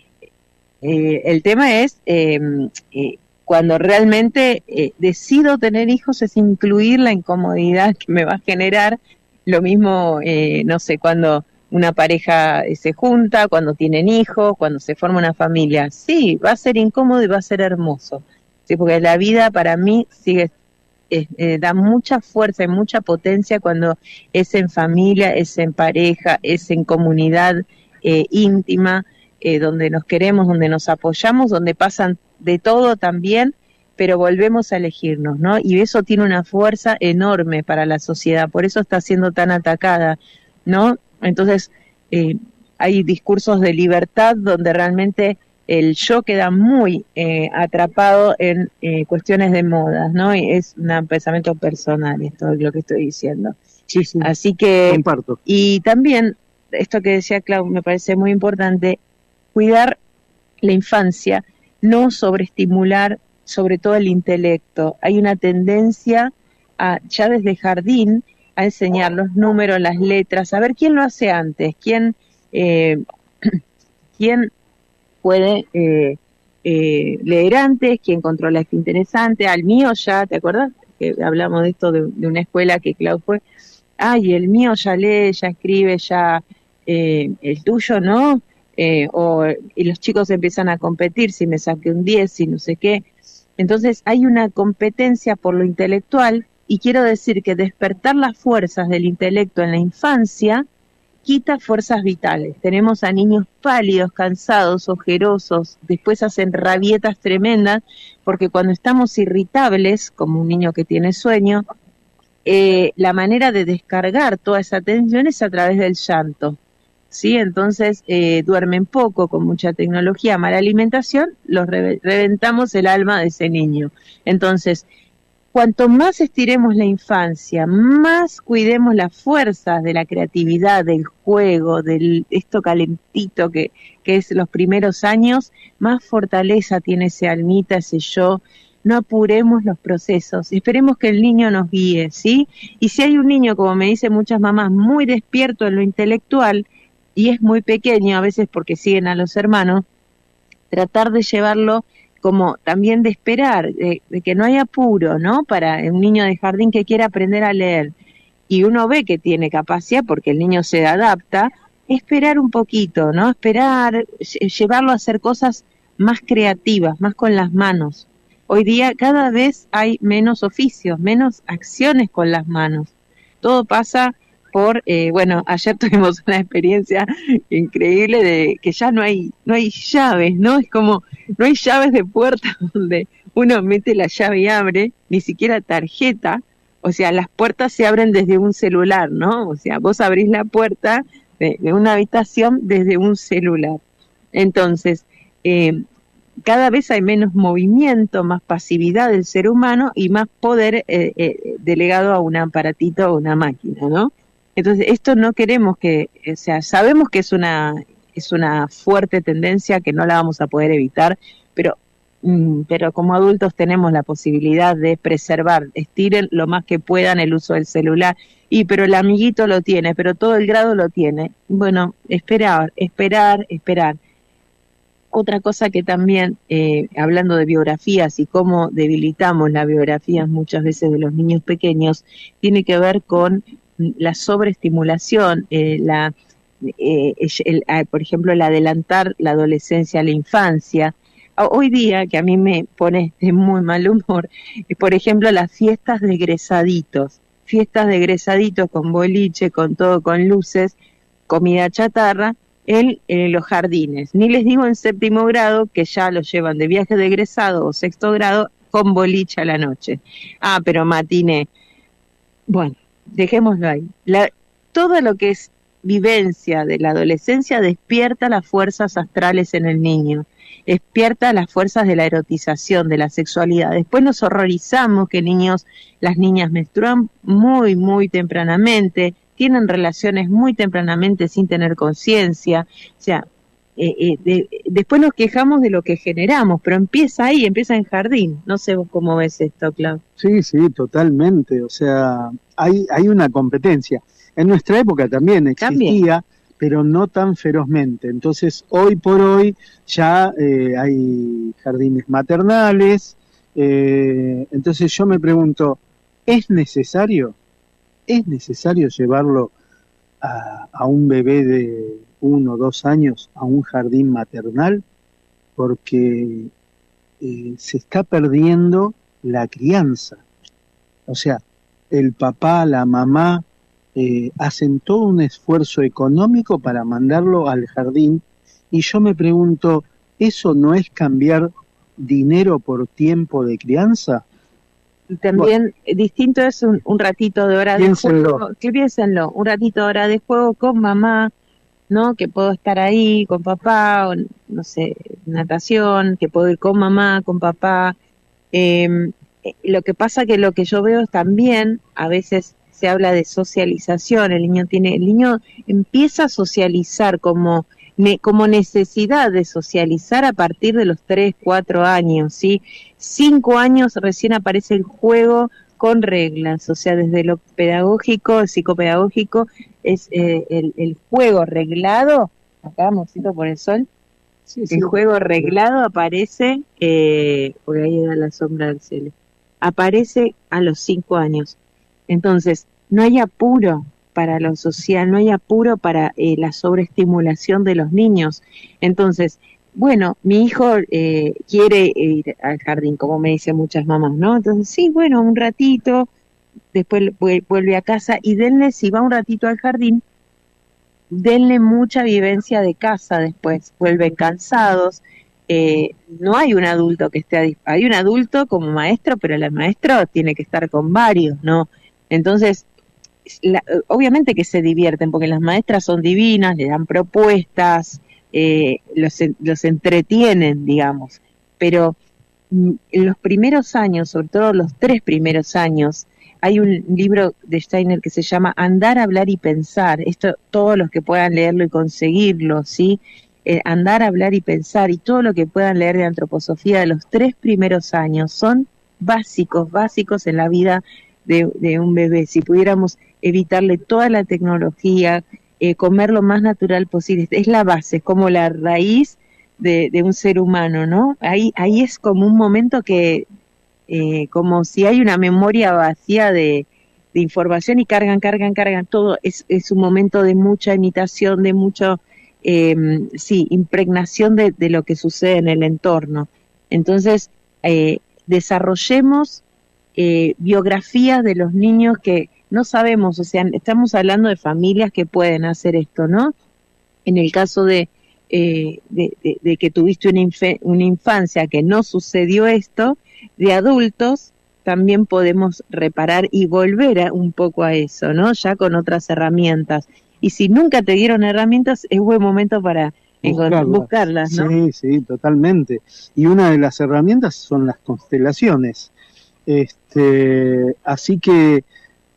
eh, el tema es eh, eh, cuando realmente eh, decido tener hijos, es incluir la incomodidad que me va a generar. Lo mismo, eh, no sé, cuando una pareja se junta, cuando tienen hijos, cuando se forma una familia. Sí, va a ser incómodo y va a ser hermoso. Sí, porque la vida para mí sigue, eh, eh, da mucha fuerza y mucha potencia cuando es en familia, es en pareja, es en comunidad eh, íntima, eh, donde nos queremos, donde nos apoyamos, donde pasan de todo también, pero volvemos a elegirnos, ¿no? Y eso tiene una fuerza enorme para la sociedad, por eso está siendo tan atacada, ¿no? Entonces, eh, hay discursos de libertad donde realmente el yo queda muy eh, atrapado en eh, cuestiones de modas, ¿no? Y es un pensamiento personal, esto es lo que estoy diciendo. Sí, sí. Así que, comparto. Y también, esto que decía Clau, me parece muy importante, cuidar la infancia, no sobreestimular sobre todo el intelecto. Hay una tendencia a, ya desde jardín, a enseñar los números, las letras, a ver quién lo hace antes, quién, eh, quién puede eh, eh, leer antes, quién controla esto interesante. Al mío ya, ¿te acuerdas? Que hablamos de esto de, de una escuela que Clau fue, ay, el mío ya lee, ya escribe, ya eh, el tuyo no, eh, o y los chicos empiezan a competir, si me saqué un diez, si no sé qué. Entonces hay una competencia por lo intelectual, y quiero decir que despertar las fuerzas del intelecto en la infancia quita fuerzas vitales. Tenemos a niños pálidos, cansados, ojerosos, después hacen rabietas tremendas, porque cuando estamos irritables, como un niño que tiene sueño, eh, la manera de descargar toda esa tensión es a través del llanto. ¿Sí? Entonces eh, duermen poco, con mucha tecnología, mala alimentación, los re- reventamos el alma de ese niño. Entonces, cuanto más estiremos la infancia, más cuidemos las fuerzas de la creatividad, del juego, de esto calentito que, que es los primeros años, más fortaleza tiene ese almita, ese yo. No apuremos los procesos, esperemos que el niño nos guíe, ¿sí? Y si hay un niño, como me dicen muchas mamás, muy despierto en lo intelectual, y es muy pequeño, a veces porque siguen a los hermanos, tratar de llevarlo como también de esperar, de, de que no haya apuro, ¿no? Para un niño de jardín que quiera aprender a leer, y uno ve que tiene capacidad porque el niño se adapta, esperar un poquito, ¿no? Esperar, llevarlo a hacer cosas más creativas, más con las manos. hoy día cada vez hay menos oficios, menos acciones con las manos. Todo pasa por, eh, bueno, ayer tuvimos una experiencia increíble de que ya no hay, no hay llaves, ¿no? Es como, no hay llaves de puerta donde uno mete la llave y abre, ni siquiera tarjeta. O sea, las puertas se abren desde un celular, ¿no? O sea, vos abrís la puerta de, de una habitación desde un celular. Entonces, eh, cada vez hay menos movimiento, más pasividad del ser humano y más poder eh, eh, delegado a un aparatito o una máquina, ¿no? Entonces, esto no queremos que, o sea, sabemos que es una, es una fuerte tendencia que no la vamos a poder evitar, pero pero como adultos tenemos la posibilidad de preservar, estiren lo más que puedan el uso del celular, y pero el amiguito lo tiene, pero todo el grado lo tiene. Bueno, esperar, esperar, esperar. Otra cosa que también, eh, hablando de biografías y cómo debilitamos las biografías muchas veces de los niños pequeños, tiene que ver con la sobreestimulación, eh, la, eh, el, el, por ejemplo, el adelantar la adolescencia a la infancia. Hoy día, que a mí me pone de muy mal humor, por ejemplo, las fiestas de egresaditos, fiestas de egresaditos con boliche, con todo, con luces, comida chatarra, en, en los jardines. Ni les digo en séptimo grado, que ya los llevan de viaje de egresado o sexto grado, con boliche a la noche. Ah, pero matiné. Bueno, dejémoslo ahí. La, todo lo que es vivencia de la adolescencia despierta las fuerzas astrales en el niño, despierta las fuerzas de la erotización, de la sexualidad. Después nos horrorizamos que niños, las niñas menstruan muy, muy tempranamente, tienen relaciones muy tempranamente sin tener conciencia. O sea, eh, eh, de, después nos quejamos de lo que generamos, pero empieza ahí, empieza en jardín. No sé vos cómo ves esto, Clau. Sí, sí, totalmente. O sea, hay, hay una competencia. En nuestra época también existía, también, pero no tan ferozmente. Entonces, hoy por hoy ya eh, hay jardines maternales. Eh, entonces yo me pregunto, ¿es necesario? ¿Es necesario llevarlo a, a un bebé de uno o dos años a un jardín maternal? Porque eh, se está perdiendo la crianza. O sea, el papá, la mamá, Eh, hacen todo un esfuerzo económico para mandarlo al jardín, y yo me pregunto, ¿eso no es cambiar dinero por tiempo de crianza? Y también bueno, distinto es un, un ratito de hora piénsenlo. de juego, que piénsenlo, un ratito de hora de juego con mamá, ¿no? Que puedo estar ahí con papá, o no sé, natación, que puedo ir con mamá, con papá. Eh, lo que pasa que lo que yo veo es también, a veces se habla de socialización, el niño tiene, el niño empieza a socializar como, ne, como necesidad de socializar a partir de los tres, cuatro años, ¿sí? Cinco años recién aparece el juego con reglas, o sea, desde lo pedagógico, psicopedagógico, es eh, el, el juego reglado, acá, Mocito, por el sol, sí, sí, el juego reglado aparece, eh, por ahí da la sombra del cielo, aparece a los cinco años. Entonces, no hay apuro para lo social, no hay apuro para eh, la sobreestimulación de los niños. Entonces, bueno, mi hijo eh, quiere ir al jardín, como me dicen muchas mamás, ¿no? Entonces, sí, bueno, un ratito, después vuelve a casa y denle, si va un ratito al jardín, denle mucha vivencia de casa después, vuelven cansados. Eh, no hay un adulto que esté, hay un adulto como maestro, pero el maestro tiene que estar con varios, ¿no? Entonces, la, obviamente que se divierten, porque las maestras son divinas, le dan propuestas, eh, los, los entretienen, digamos, pero en los primeros años, sobre todo los tres primeros años, hay un libro de Steiner que se llama Andar, Hablar y Pensar. Esto, todos los que puedan leerlo y conseguirlo, ¿sí? Eh, andar, hablar y pensar, y todo lo que puedan leer de antroposofía de los tres primeros años son básicos, básicos en la vida de, de un bebé. Si pudiéramos evitarle toda la tecnología, eh, comer lo más natural posible, es la base, es como la raíz de, de un ser humano, ¿no? Ahí, ahí es como un momento que, eh, como si hay una memoria vacía de, de información y cargan, cargan, cargan todo, es, es un momento de mucha imitación, de mucho... Eh, sí, impregnación de, de lo que sucede en el entorno. Entonces, eh, desarrollemos eh, biografías de los niños que no sabemos, o sea, estamos hablando de familias que pueden hacer esto, ¿no? En el caso de, eh, de, de, de que tuviste una, infe, una infancia que no sucedió esto, de adultos también podemos reparar y volver a, un poco a eso, ¿no? Ya con otras herramientas. Y si nunca te dieron herramientas, es buen momento para buscarlas, buscarlas, ¿no? Sí, sí, totalmente. Y una de las herramientas son las constelaciones. Este, así que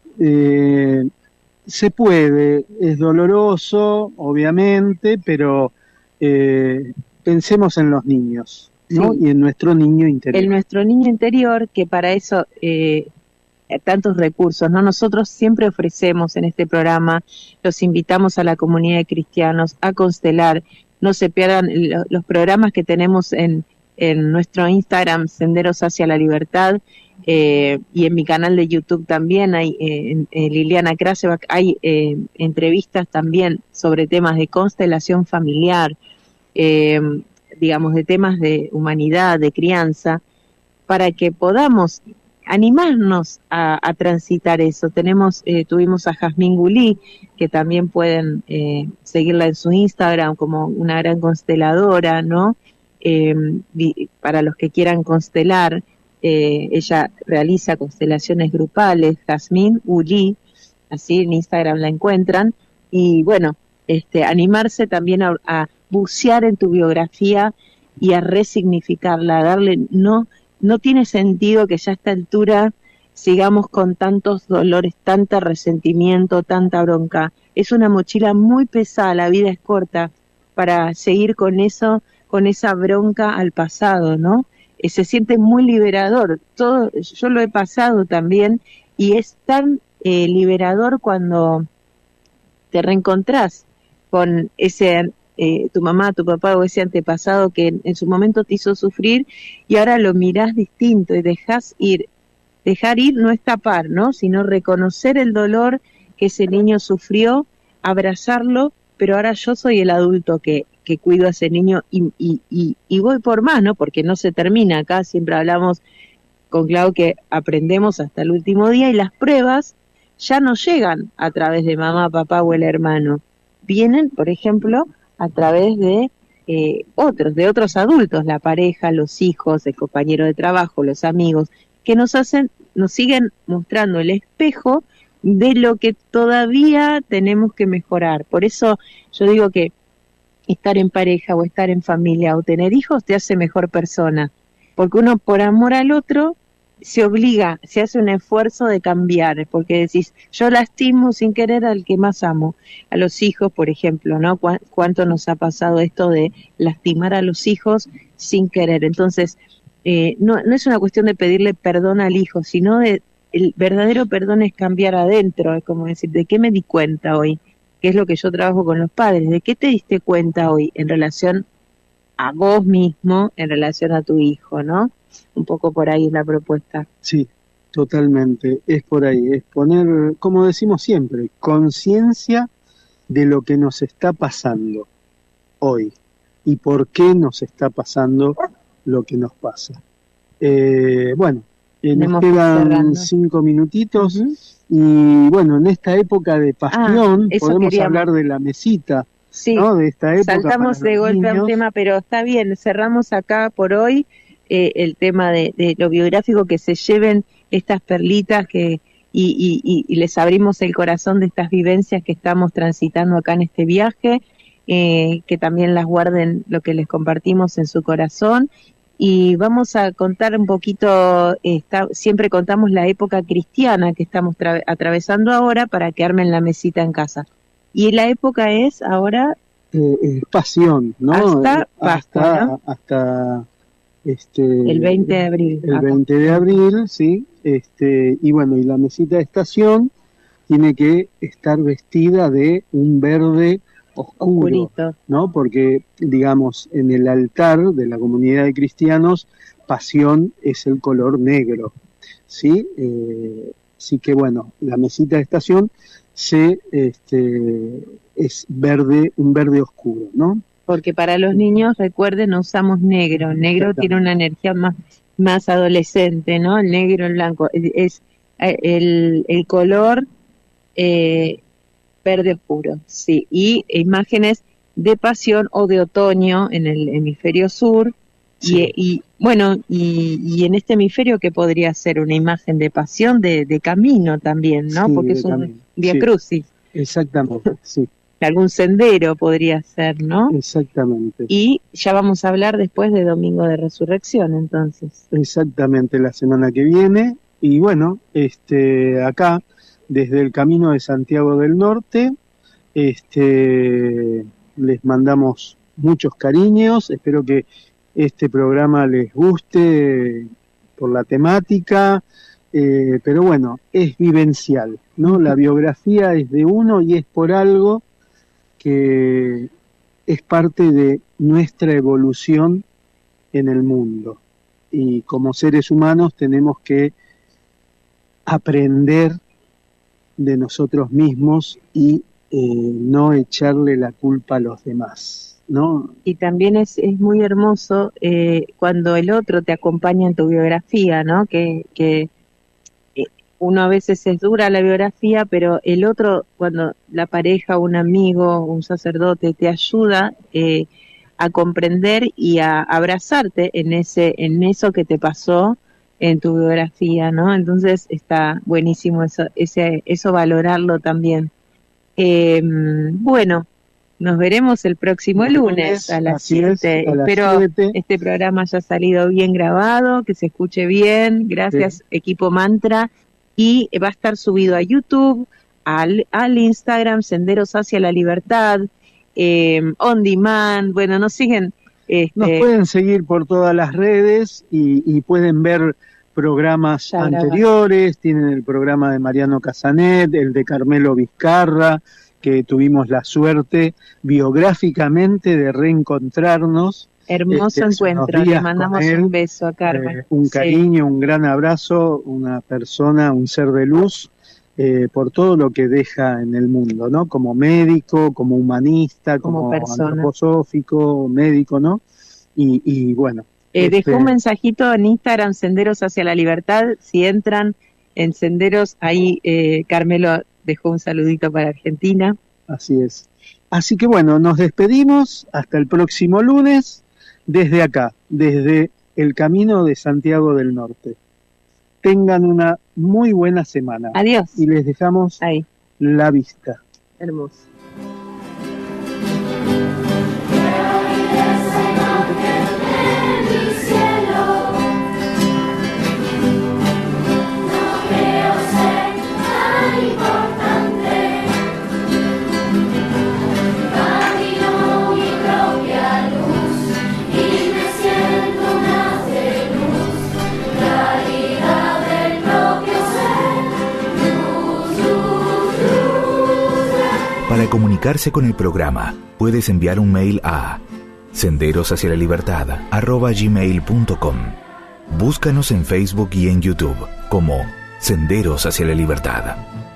eh, se puede, es doloroso, obviamente, pero eh, pensemos en los niños, ¿no? Sí. Y en nuestro niño interior. En nuestro niño interior, que para eso eh, tantos recursos, ¿no? Nosotros siempre ofrecemos en este programa, los invitamos a la comunidad de cristianos a constelar. No se pierdan los programas que tenemos en, en nuestro Instagram, Senderos hacia la Libertad, eh, y en mi canal de YouTube también hay, eh, en, en Liliana Krasevak, hay eh, entrevistas también sobre temas de constelación familiar, eh, digamos, de temas de humanidad, de crianza, para que podamos animarnos a, a transitar eso. Tenemos, eh, tuvimos a Jazmín Gulí, que también pueden eh, seguirla en su Instagram como una gran consteladora, ¿no? Eh, para los que quieran constelar, eh, ella realiza constelaciones grupales, Jazmín Gulí, así en Instagram la encuentran, y bueno, este, animarse también a, a bucear en tu biografía y a resignificarla, a darle, no No tiene sentido que ya a esta altura sigamos con tantos dolores, tanta resentimiento, tanta bronca. Es una mochila muy pesada, la vida es corta, para seguir con eso, con esa bronca al pasado, ¿no? Eh, se siente muy liberador. Todo, yo lo he pasado también, y es tan eh, liberador cuando te reencontrás con ese... Eh, tu mamá, tu papá o ese antepasado que en, en su momento te hizo sufrir, y ahora lo mirás distinto y dejás ir. Dejar ir no es tapar, ¿no? Sino reconocer el dolor que ese niño sufrió, abrazarlo, pero ahora yo soy el adulto que, que cuido a ese niño y, y, y, y voy por más, ¿no? Porque no se termina acá, siempre hablamos con Clau que aprendemos hasta el último día, y las pruebas ya no llegan a través de mamá, papá o el hermano. Vienen, por ejemplo, a través de eh, otros, de otros adultos, la pareja, los hijos, el compañero de trabajo, los amigos, que nos hacen, nos siguen mostrando el espejo de lo que todavía tenemos que mejorar. Por eso yo digo que estar en pareja o estar en familia o tener hijos te hace mejor persona, porque uno por amor al otro se obliga, se hace un esfuerzo de cambiar, porque decís, yo lastimo sin querer al que más amo, a los hijos, por ejemplo, ¿no? ¿Cu- cuánto nos ha pasado esto de lastimar a los hijos sin querer? Entonces, eh, no, no es una cuestión de pedirle perdón al hijo, sino de, el verdadero perdón es cambiar adentro, es como decir, ¿de qué me di cuenta hoy? ¿Qué es lo que yo trabajo con los padres? ¿De qué te diste cuenta hoy en relación a vos mismo, en relación a tu hijo, ¿no? Un poco por ahí es la propuesta. Sí, totalmente, es por ahí, es poner, como decimos siempre, conciencia de lo que nos está pasando hoy y por qué nos está pasando lo que nos pasa. Eh, bueno, eh, nos quedan cinco minutitos. Uh-huh. Y bueno, en esta época de pasión ah, podemos queríamos. hablar de la mesita, sí, ¿no? De esta época. Saltamos de golpe a un tema, pero está bien, cerramos acá por hoy. Eh, el tema de, de lo biográfico, que se lleven estas perlitas que y, y, y, y les abrimos el corazón de estas vivencias que estamos transitando acá en este viaje, eh, que también las guarden lo que les compartimos en su corazón. Y vamos a contar un poquito, eh, está, siempre contamos la época cristiana que estamos tra- atravesando ahora para que armen la mesita en casa. Y la época es ahora... Eh, eh, pasión, ¿no? Hasta Pascua, hasta, ¿no? hasta este el veinte de abril. El veinte de abril, sí. Este, y bueno, y la mesita de estación tiene que estar vestida de un verde oscuro, oscurito, ¿no? Porque, digamos, en el altar de la comunidad de cristianos, pasión es el color negro, ¿sí? Eh, así que, bueno, la mesita de estación se, este, es verde, un verde oscuro, ¿no? Porque para los niños, recuerden, no usamos negro. Negro tiene una energía más más adolescente, ¿no? El negro, el blanco, es el, el color eh, verde oscuro, sí, y imágenes de pasión o de otoño en el hemisferio sur, sí. y, y bueno, y, y en este hemisferio que podría ser una imagen de pasión, de, de camino también, ¿no? Sí, porque es un camino. vía Sí. crucis. Exactamente, sí. Algún sendero podría ser, ¿no? Exactamente. Y ya vamos a hablar después de Domingo de Resurrección, entonces. Exactamente, la semana que viene. Y bueno, este, acá, desde el Camino de Santiago del Norte, este, les mandamos muchos cariños. Espero que este programa les guste por la temática, eh, pero bueno, es vivencial, ¿no? La biografía es de uno y es por algo que es parte de nuestra evolución en el mundo. Y como seres humanos tenemos que aprender de nosotros mismos y eh, no echarle la culpa a los demás, ¿no? Y también es, es muy hermoso eh, cuando el otro te acompaña en tu biografía, ¿no? Que, que uno a veces es dura la biografía, pero el otro, cuando la pareja, un amigo, un sacerdote te ayuda eh, a comprender y a abrazarte en ese, en eso que te pasó en tu biografía, ¿no? Entonces está buenísimo eso, ese, eso valorarlo también. Eh, bueno, nos veremos el próximo el lunes, lunes a las siete. Espero siete. Este programa haya salido bien grabado, que se escuche bien. Gracias, sí. Equipo Mantra. Y va a estar subido a YouTube, al, al Instagram, Senderos hacia la Libertad, eh, On Demand. Bueno, nos siguen. Este, nos pueden seguir por todas las redes y, y pueden ver programas ya anteriores. Grabado. Tienen el programa de Mariano Casanet, el de Carmelo Vizcarra, que tuvimos la suerte biográficamente de reencontrarnos. Hermoso este, encuentro, le mandamos él, un beso a Carmen. Eh, un cariño, sí. Un gran abrazo, una persona, un ser de luz, eh, por todo lo que deja en el mundo, ¿no? Como médico, como humanista, como, como antroposófico, médico, ¿no? Y, y bueno. Eh, este... Dejó un mensajito en Instagram, Senderos hacia la Libertad, si entran en Senderos, ahí eh, Carmelo dejó un saludito para Argentina. Así es. Así que bueno, nos despedimos, hasta el próximo lunes. Desde acá, desde el Camino de Santiago del Norte. Tengan una muy buena semana. Adiós. Y les dejamos ahí la vista. Hermoso. Para comunicarse con el programa, puedes enviar un mail a senderos hacia la libertad arroba gmail punto com. Búscanos en Facebook y en YouTube como Senderos hacia la Libertad.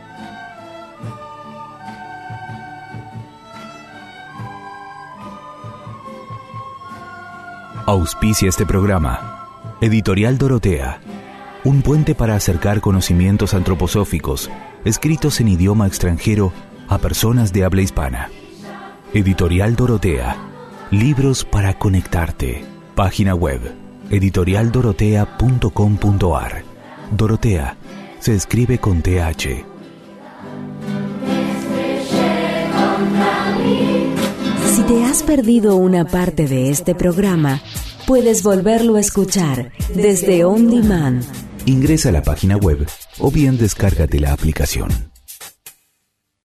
Auspicia este programa Editorial Dorotea, un puente para acercar conocimientos antroposóficos escritos en idioma extranjero a personas de habla hispana. Editorial Dorotea, libros para conectarte. Página web editorial dorotea punto com punto a r. Dorotea se escribe con T H. Si te has perdido una parte de este programa, puedes volverlo a escuchar desde On Demand. Ingresa a la página web o bien descárgate la aplicación.